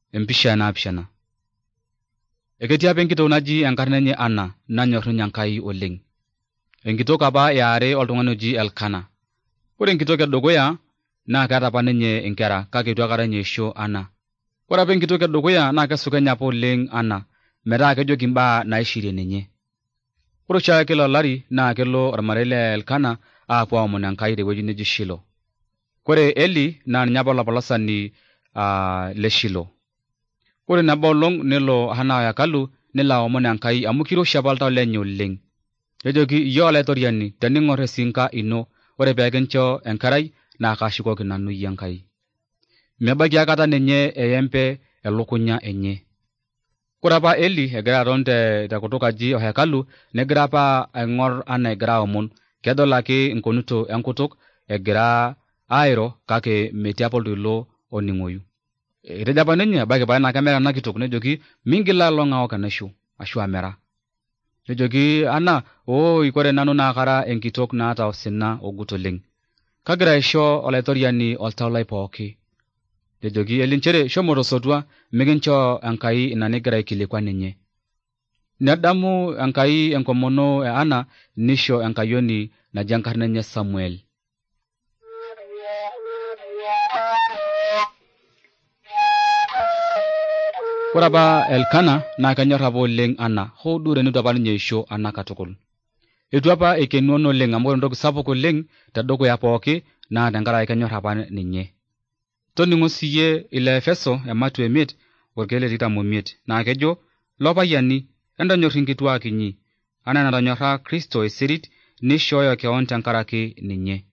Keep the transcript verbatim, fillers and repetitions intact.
Empisha naapishana. Eketii apa enkitok naji enkarna enye Anna nanyor ninye Enkai oleng. Enkitok apa eare oltung'ani oji Elkana. Ore enkitok edukuya naa keeta apa ninye inkera kake itu aikata ninye eisho Anna. Ore apa enkitok edukuya naa kesukenya apa oleng Anna metaa kejoki imbaa naishirie ninye. Ore oshiake kila olari naa kelo ormarei le Elkana aapuo aomon Enkai tewueji neji Shilo. Ore Eli naa ninye apa olapololasani uh, le Shilo. Ore nabo olong nelo Hana hekalu nelo aomon Enkai amu kiroshi apa oltau lenye oleng. Nejoki iyie olaitoriani tening'or esinka ino ore pee kincho enkerai naa kashukoki nanu iyie Enkai. Mebaiki aikata ninye eyembe elukunya enye. Ore apa Eli egira aton te tekutuk aji ohekalu negira apa aing'or Anna egira aomon. Kedol ake inkonito enkutuk egira airo kake metii apa oltoilo oning'oyu. Etejo apa ninye ebaiki pae naa kemera ena kitok nejoki mingil alo ng'aok enaisho ashu amera. Nejoki Anna, oi kore nanu naa kara enkitok naata osina ogut oleng. Kagira aisho olaitoriani oltau lai pooki. Nejoki Eli nchere shomo tosotua mikincho Enkai ina nigira aikilikuan ninye. Nedamu Enkai enkomono e Anna nisho enkayioni naji enkarna enye Samuel. Ore apa Elkana naa kenyor apa oleng Anna hoo duo teneitu apa ninye eisho Anna katukul. Etu apa eikenuon oleng amu ore entoki sapuk oleng tedukuya pooki naa tenkaraki kenyor apa ninye. Toning'o siyie ile Efeso ematua emiet orkeek le tikitam omiet naa kejo lopayiani entonyorr inkituak inyi anaa enatonyorra Kristo esirit nishooyo keon tenkaraki ninye.